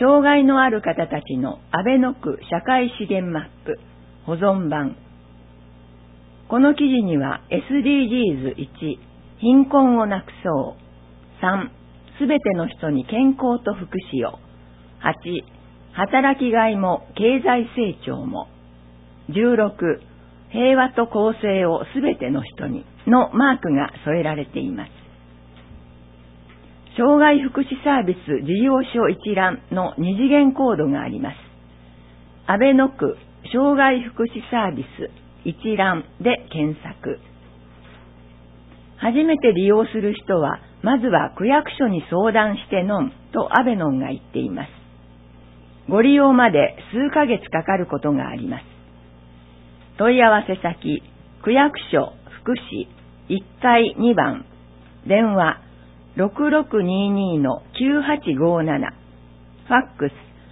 障害のある方たちの阿倍野区社会資源マップ保存版。この記事には SDGs1 貧困をなくそう、3すべての人に健康と福祉を、8働きがいも経済成長も、16平和と公正をすべての人にのマークが添えられています。障害福祉サービス事業所一覧の二次元コードがあります。阿倍野区障害福祉サービス一覧で検索。初めて利用する人は、まずは区役所に相談してのんと阿倍野が言っています。ご利用まで数ヶ月かかることがあります。問い合わせ先、区役所福祉1階2番、電話6622-9857、ファックス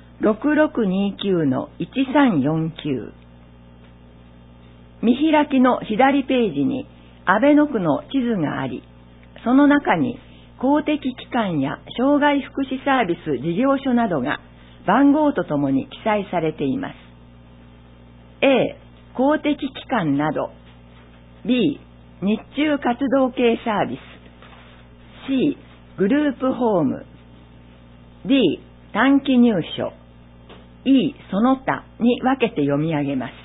6629-1349。見開きの左ページに阿倍野区の地図があり、その中に公的機関や障害福祉サービス事業所などが番号とともに記載されています。A、公的機関など。B、日中活動系サービス。C、グループホーム。D、短期入所。E、その他に分けて読み上げます。